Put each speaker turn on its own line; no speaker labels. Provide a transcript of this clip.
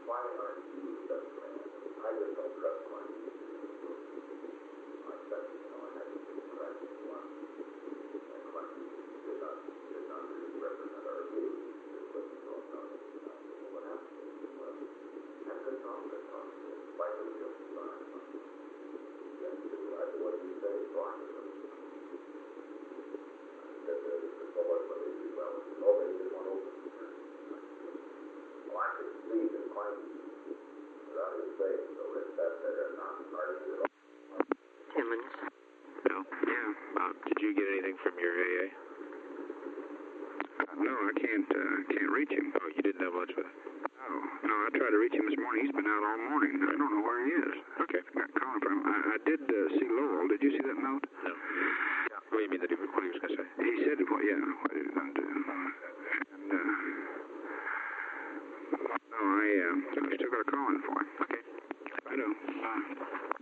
Did you get anything from your AA? No, I can't reach him. Oh, you didn't have lunch with him? No, I tried to reach him this morning. He's been out all morning. I don't know where he is. Okay. I got calling from him. I did see Lowell. Did you see that note? No. What do you mean what he was going to say? He said, what he was going to do. And, no, I still got a call in for him. Okay. I know.